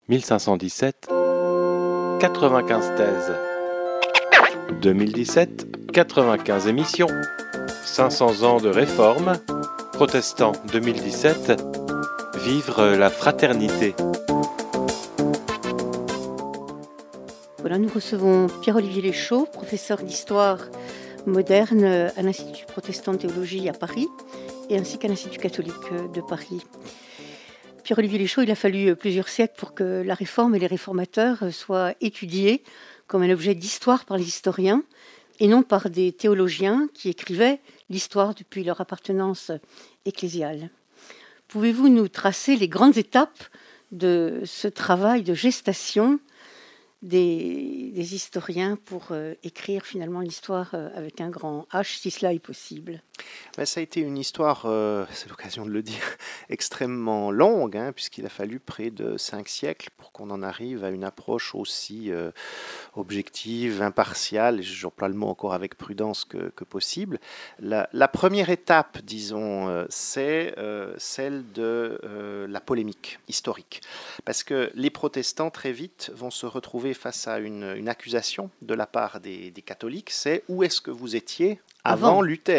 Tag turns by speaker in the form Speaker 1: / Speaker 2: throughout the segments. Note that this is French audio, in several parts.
Speaker 1: 1517, 95 thèses. 2017, 95 émissions. 500 ans de réforme. Protestants 2017. Vivre la fraternité.
Speaker 2: Voilà, nous recevons Pierre-Olivier Léchaud, professeur d'histoire moderne à l'Institut protestant de théologie à Paris et ainsi qu'à l'Institut catholique de Paris. Pierre-Olivier Léchaud, il a fallu plusieurs siècles pour que la réforme et les réformateurs soient étudiés comme un objet d'histoire par les historiens et non par des théologiens qui écrivaient l'histoire depuis leur appartenance ecclésiale. Pouvez-vous nous tracer les grandes étapes de ce travail de gestation des historiens pour écrire finalement l'histoire avec un grand H, si cela est possible?
Speaker 3: Ça a été une histoire, c'est l'occasion de le dire, extrêmement longue, puisqu'il a fallu près de 5 siècles pour qu'on en arrive à une approche aussi objective, impartiale, et j'emploie le mot encore avec prudence que possible. La première étape, disons, c'est celle de la polémique historique. Parce que les protestants, très vite, vont se retrouver face à une accusation de la part des catholiques, c'est « où est-ce que vous étiez avant Luther ?»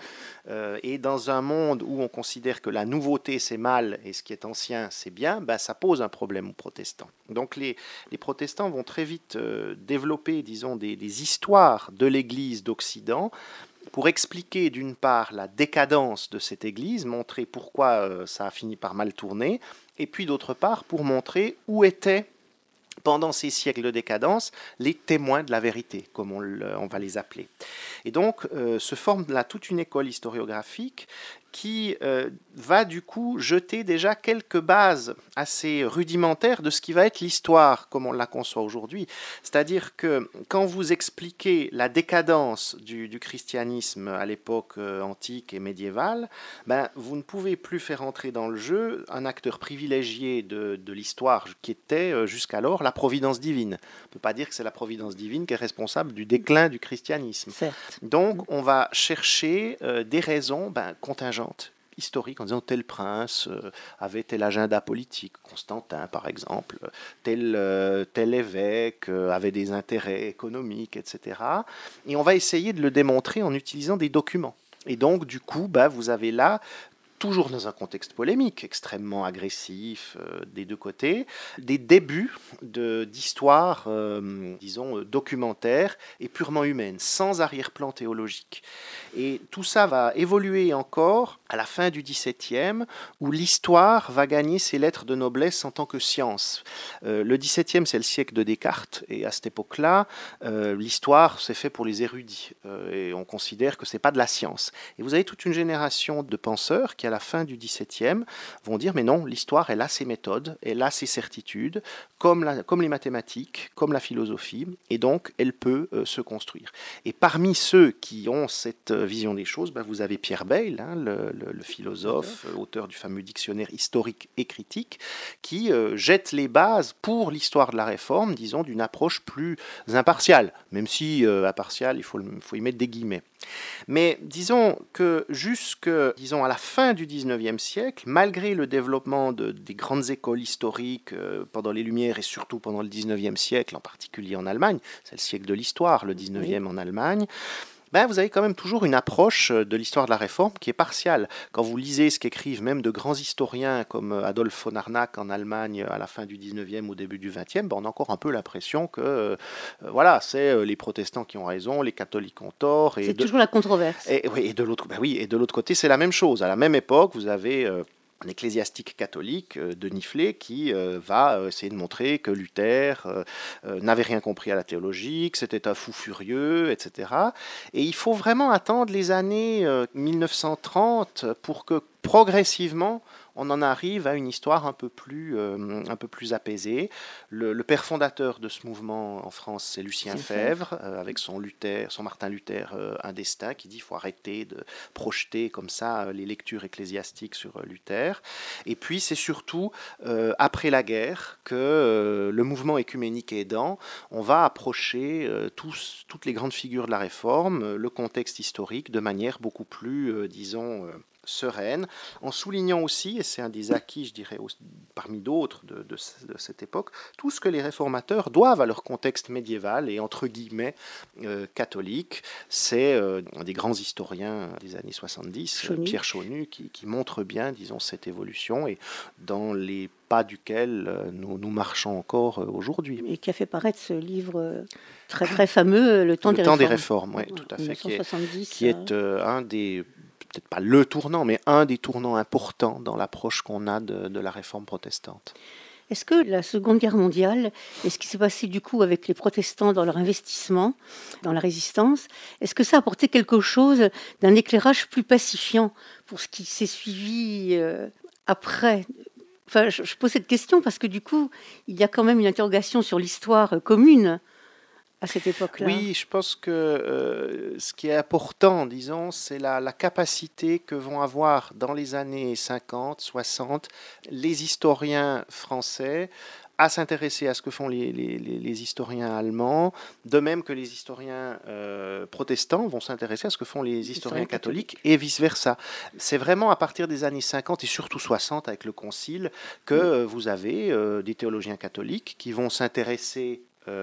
Speaker 3: Et dans un monde où on considère que la nouveauté c'est mal et ce qui est ancien c'est bien, ça pose un problème aux protestants. Donc les protestants vont très vite développer, disons, des histoires de l'Église d'Occident pour expliquer d'une part la décadence de cette Église, montrer pourquoi ça a fini par mal tourner, et puis d'autre part pour montrer où étaient pendant ces siècles de décadence, les témoins de la vérité, comme on va les appeler. Et donc, se forme là toute une école historiographique qui va du coup jeter déjà quelques bases assez rudimentaires de ce qui va être l'histoire comme on la conçoit aujourd'hui. C'est-à-dire que quand vous expliquez la décadence du christianisme à l'époque antique et médiévale, vous ne pouvez plus faire entrer dans le jeu un acteur privilégié de l'histoire qui était jusqu'alors la providence divine. On ne peut pas dire que c'est la providence divine qui est responsable du déclin du christianisme.
Speaker 2: Certes.
Speaker 3: Donc on va chercher des raisons contingentes, historique en disant tel prince avait tel agenda politique, Constantin par exemple, tel évêque avait des intérêts économiques, etc. Et on va essayer de le démontrer en utilisant des documents. Et donc du coup, vous avez là, toujours dans un contexte polémique, extrêmement agressif des deux côtés, des débuts d'histoire, disons, documentaire et purement humaine, sans arrière-plan théologique. Et tout ça va évoluer encore à la fin du XVIIe, où l'histoire va gagner ses lettres de noblesse en tant que science. Le XVIIe, c'est le siècle de Descartes, et à cette époque-là, l'histoire, c'est fait pour les érudits, et on considère que c'est pas de la science. Et vous avez toute une génération de penseurs qui, à la fin du XVIIe, vont dire mais non, l'histoire, elle a ses méthodes, elle a ses certitudes, comme les mathématiques, comme la philosophie, et donc elle peut se construire. Et parmi ceux qui ont cette vision des choses, vous avez Pierre Bayle, le philosophe, auteur du fameux dictionnaire historique et critique, qui jette les bases pour l'histoire de la Réforme, disons, d'une approche plus impartiale, même si impartiale, il faut y mettre des guillemets. Mais disons que à la fin du XIXe siècle, malgré le développement des grandes écoles historiques pendant les Lumières et surtout pendant le XIXe siècle, en particulier en Allemagne, c'est le siècle de l'histoire, le XIXe en Allemagne, vous avez quand même toujours une approche de l'histoire de la Réforme qui est partiale. Quand vous lisez ce qu'écrivent même de grands historiens comme Adolf von Arnack en Allemagne à la fin du XIXe, au début du XXe, on a encore un peu l'impression que c'est les protestants qui ont raison, les catholiques ont tort.
Speaker 2: C'est toujours la controverse.
Speaker 3: Et de l'autre côté, c'est la même chose. À la même époque, vous avez un ecclésiastique catholique, Denis Flé, qui va essayer de montrer que Luther n'avait rien compris à la théologie, que c'était un fou furieux, etc. Et il faut vraiment attendre les années 1930 pour que progressivement on en arrive à une histoire un peu plus apaisée. Le père fondateur de ce mouvement en France, c'est Lucien Febvre, avec son Martin Luther, un destin, qui dit qu'il faut arrêter de projeter comme ça les lectures ecclésiastiques sur Luther. Et puis c'est surtout après la guerre que le mouvement œcuménique aidant, on va approcher toutes les grandes figures de la Réforme, le contexte historique, de manière beaucoup plus, sereine, en soulignant aussi, et c'est un des acquis, je dirais, parmi d'autres de cette époque, tout ce que les réformateurs doivent à leur contexte médiéval et entre guillemets catholique. C'est un des grands historiens des années 70, Pierre Chaunu, qui montre bien, disons, cette évolution et dans les pas duquel nous marchons encore aujourd'hui.
Speaker 2: Et qui a fait paraître ce livre très très fameux, Le temps des
Speaker 3: réformes. Oui, tout à fait, qui est un des, peut-être pas le tournant, mais un des tournants importants dans l'approche qu'on a de la réforme protestante.
Speaker 2: Est-ce que la Seconde Guerre mondiale, et ce qui s'est passé du coup avec les protestants dans leur investissement, dans la résistance, est-ce que ça a apporté quelque chose d'un éclairage plus pacifiant pour ce qui s'est suivi après ? Enfin, je pose cette question parce que du coup, il y a quand même une interrogation sur l'histoire commune à cette époque-là.
Speaker 3: Oui, je pense que ce qui est important, disons, c'est la capacité que vont avoir dans les années 50, 60, les historiens français à s'intéresser à ce que font les historiens allemands, de même que les historiens protestants vont s'intéresser à ce que font les historiens catholiques et vice-versa. C'est vraiment à partir des années 50 et surtout 60 avec le Concile que vous avez des théologiens catholiques qui vont s'intéresser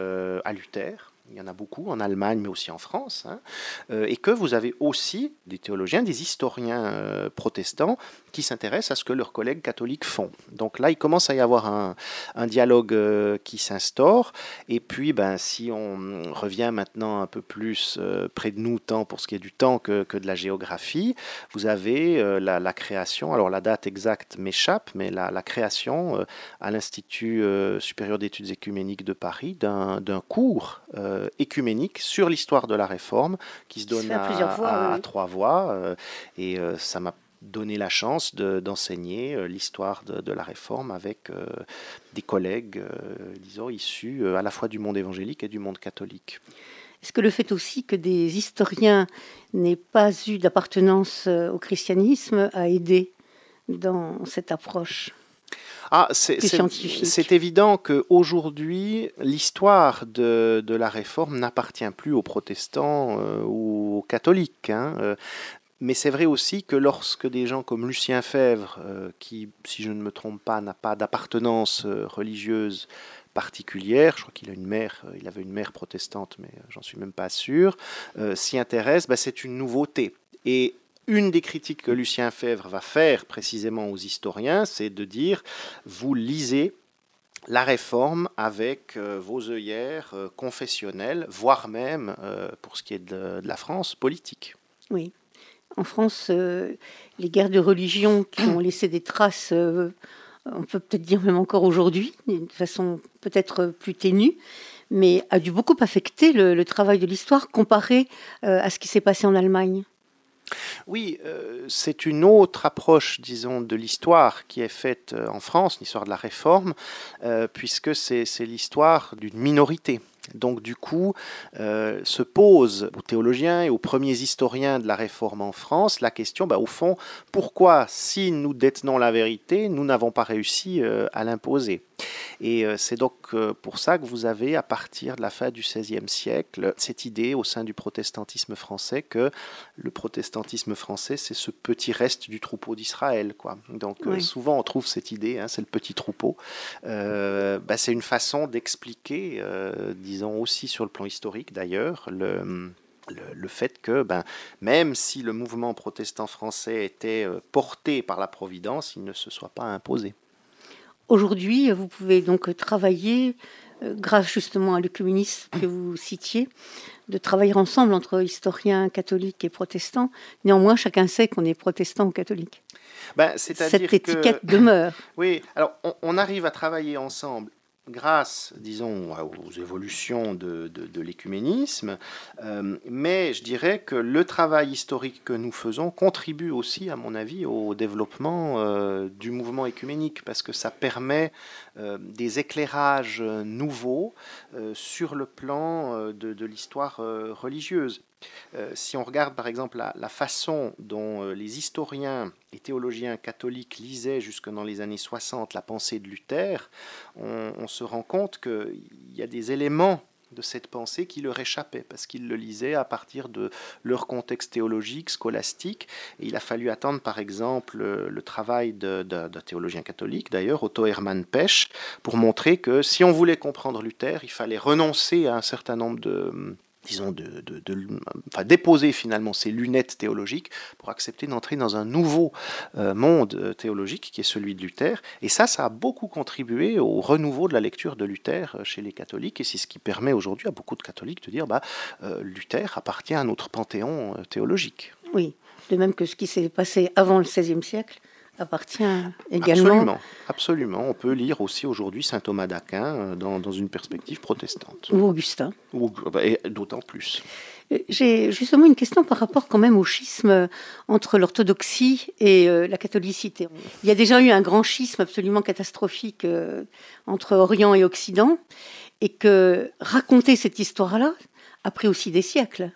Speaker 3: à Luther. Il y en a beaucoup en Allemagne, mais aussi en France, et que vous avez aussi des théologiens, des historiens protestants qui s'intéressent à ce que leurs collègues catholiques font. Donc là, il commence à y avoir un dialogue qui s'instaure. Et puis, si on revient maintenant un peu plus près de nous, tant pour ce qui est du temps que de la géographie, vous avez la création, alors la date exacte m'échappe, mais la création à l'Institut supérieur d'études écuméniques de Paris d'un cours écuménique sur l'histoire de la Réforme qui se donne à 3 voix. Et ça m'a donné la chance d'enseigner l'histoire de la Réforme avec des collègues, disons, issus à la fois du monde évangélique et du monde catholique.
Speaker 2: Est-ce que le fait aussi que des historiens n'aient pas eu d'appartenance au christianisme a aidé dans cette approche ?
Speaker 3: C'est évident qu'aujourd'hui, l'histoire de la Réforme n'appartient plus aux protestants ou aux catholiques. Mais c'est vrai aussi que lorsque des gens comme Lucien Febvre, qui, si je ne me trompe pas, n'a pas d'appartenance religieuse particulière, je crois qu'il a il avait une mère protestante, mais j'en suis même pas sûr, s'y intéresse, c'est une nouveauté. Et une des critiques que Lucien Febvre va faire précisément aux historiens, c'est de dire, vous lisez la Réforme avec vos œillères confessionnelles, voire même, pour ce qui est de la France, politique.
Speaker 2: Oui. En France, les guerres de religion qui ont laissé des traces, on peut peut-être dire même encore aujourd'hui, de façon peut-être plus ténue, mais a dû beaucoup affecter le travail de l'histoire comparé à ce qui s'est passé en Allemagne.
Speaker 3: Oui, c'est une autre approche, disons, de l'histoire qui est faite en France, l'histoire de la Réforme, puisque c'est l'histoire d'une minorité. Donc du coup, se pose aux théologiens et aux premiers historiens de la Réforme en France la question, au fond, pourquoi, si nous détenons la vérité, nous n'avons pas réussi à l'imposer ? Et c'est donc pour ça que vous avez, à partir de la fin du XVIe siècle, cette idée au sein du protestantisme français que le protestantisme français, c'est ce petit reste du troupeau d'Israël, quoi. Donc oui. Souvent on trouve cette idée, c'est le petit troupeau. C'est une façon d'expliquer, disons aussi sur le plan historique d'ailleurs, le fait que même si le mouvement protestant français était porté par la Providence, il ne se soit pas imposé.
Speaker 2: Aujourd'hui, vous pouvez donc travailler, grâce justement à l'œcuménisme que vous citiez, de travailler ensemble entre historiens catholiques et protestants. Néanmoins, chacun sait qu'on est protestant ou catholique. Cette étiquette demeure.
Speaker 3: Oui, alors on arrive à travailler ensemble grâce, disons, aux évolutions de l'écuménisme, mais je dirais que le travail historique que nous faisons contribue aussi, à mon avis, au développement du mouvement écuménique, parce que ça permet des éclairages nouveaux sur le plan de l'histoire religieuse. Si on regarde par exemple la façon dont les historiens et théologiens catholiques lisaient jusque dans les années 60 la pensée de Luther, on se rend compte qu'il y a des éléments de cette pensée qui leur échappait, parce qu'ils le lisaient à partir de leur contexte théologique, scolastique. Et il a fallu attendre, par exemple, le travail d'un théologien catholique, d'ailleurs, Otto Hermann Pesch, pour montrer que si on voulait comprendre Luther, il fallait renoncer à un certain nombre déposer finalement ses lunettes théologiques pour accepter d'entrer dans un nouveau monde théologique qui est celui de Luther. Et ça a beaucoup contribué au renouveau de la lecture de Luther chez les catholiques, et c'est ce qui permet aujourd'hui à beaucoup de catholiques de dire Luther appartient à notre panthéon théologique.
Speaker 2: Oui, de même que ce qui s'est passé avant le XVIe siècle appartient également.
Speaker 3: Absolument. On peut lire aussi aujourd'hui saint Thomas d'Aquin dans une perspective protestante.
Speaker 2: Ou Augustin.
Speaker 3: Et d'autant plus.
Speaker 2: J'ai justement une question par rapport quand même au schisme entre l'orthodoxie et la catholicité. Il y a déjà eu un grand schisme absolument catastrophique entre Orient et Occident, et que raconter cette histoire-là a pris aussi des siècles.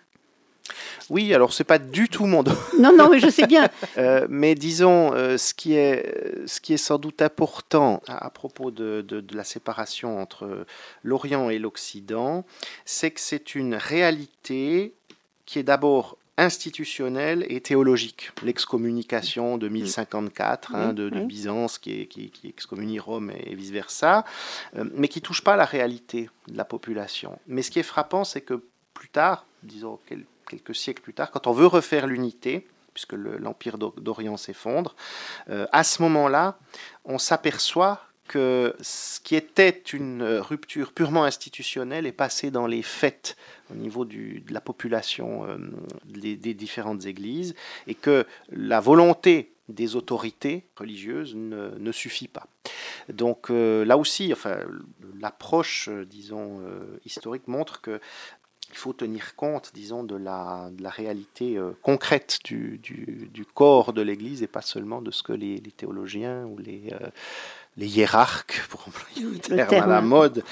Speaker 3: Oui, alors c'est pas du tout mon domaine.
Speaker 2: Non, mais je sais bien.
Speaker 3: Mais disons, ce qui est sans doute important à propos de la séparation entre l'Orient et l'Occident, c'est que c'est une réalité qui est d'abord institutionnelle et théologique. L'excommunication de 1054 de Byzance qui excommunie Rome et vice-versa, mais qui ne touche pas à la réalité de la population. Mais ce qui est frappant, c'est que plus tard, disons quelques siècles plus tard, quand on veut refaire l'unité, puisque l'Empire d'Orient s'effondre, à ce moment-là, on s'aperçoit que ce qui était une rupture purement institutionnelle est passé dans les faits au niveau de la population des différentes églises, et que la volonté des autorités religieuses ne suffit pas. Donc là aussi, l'approche, historique montre que il faut tenir compte, de la réalité concrète du corps de l'Église, et pas seulement de ce que les théologiens ou les hiérarques, pour employer le terme à la mode,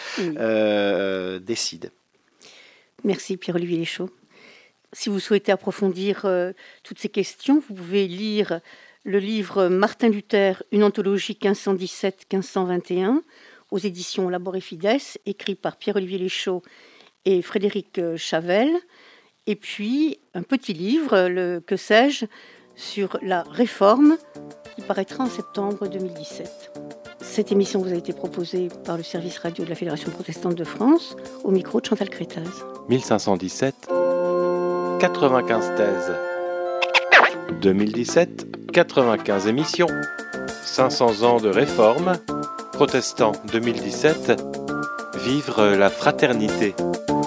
Speaker 3: décident.
Speaker 2: Merci Pierre-Olivier Leschaud. Si vous souhaitez approfondir toutes ces questions, vous pouvez lire le livre Martin Luther, une anthologie 1517-1521 aux éditions Labor et Fides, écrit par Pierre-Olivier Leschaud et Frédéric Chavel, et puis un petit livre, le Que sais-je, sur la Réforme, qui paraîtra en septembre 2017. Cette émission vous a été proposée par le service radio de la Fédération protestante de France, au micro de Chantal Crétaz.
Speaker 1: 1517, 95 thèses. 2017, 95 émissions. 500 ans de réforme. Protestants 2017, vivre la fraternité.